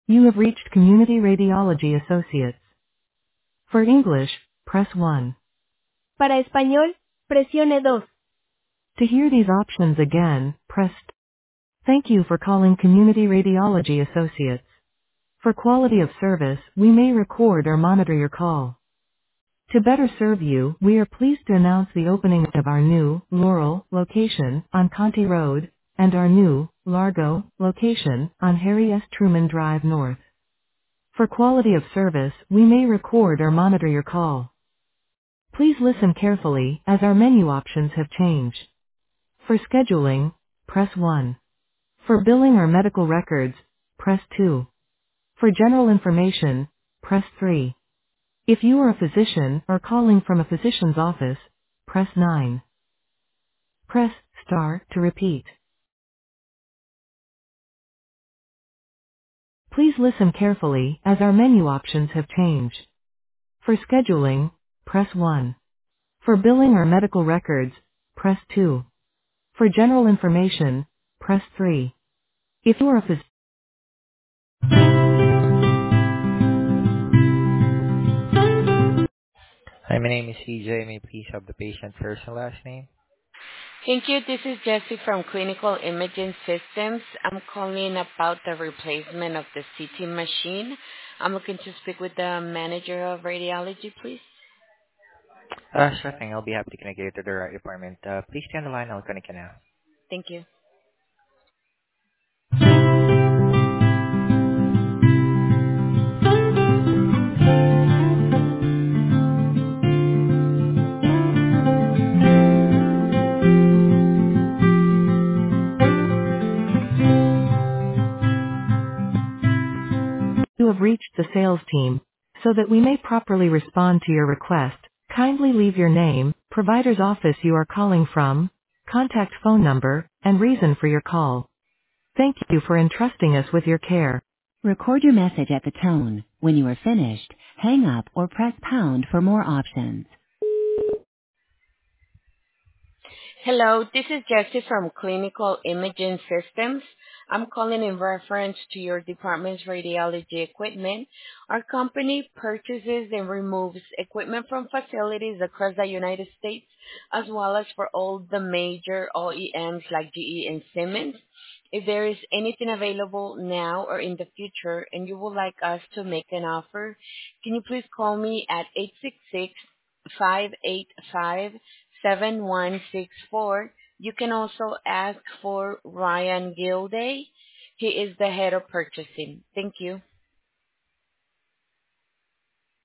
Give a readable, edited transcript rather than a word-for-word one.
You have reached Community Radiology Associates. For English, press 1. Para español, presione dos. To hear these options again, press Thank you for calling Community Radiology Associates. For quality of service, we may record or monitor your call. To better serve you, we are pleased to announce the opening of our new, Laurel, location, on Conti Road, and our new, Largo, location, on Harry S. Truman Drive North. For quality of service, we may record or monitor your call. Please listen carefully, as our menu options have changed. For scheduling, press 1. For billing or medical records, press 2. For general information, press 3. If you are a physician or calling from a physician's office, press 9. Press star to repeat. Please listen carefully, as our menu options have changed. For scheduling, press 1. For billing or medical records, press 2. For general information, press 3. If you are a physician, Hi, my name is CJ. May I please have the patient's first and last name? Thank you. This is Jessie from Clinical Imaging Systems. I'm calling about the replacement of the CT machine. I'm looking to speak with the manager of radiology, please. Sure thing. I'll be happy to connect you to the right department. Please stay on the line. I'll connect you now. Thank you. You have reached the sales team. So that we may properly respond to your request, kindly leave your name, provider's office you are calling from, contact phone number, and reason for your call. Thank you for entrusting us with your care. Record your message at the tone. When you are finished, hang up or press pound for more options. Hello, this is Jessie from Clinical Imaging Systems. I'm calling in reference to your department's radiology equipment. Our company purchases and removes equipment from facilities across the United States, as well as for all the major OEMs like GE and Siemens. If there is anything available now or in the future and you would like us to make an offer, can you please call me at 866-585-7164. You can also ask for Ryan Gilday. He is the head of purchasing. Thank you.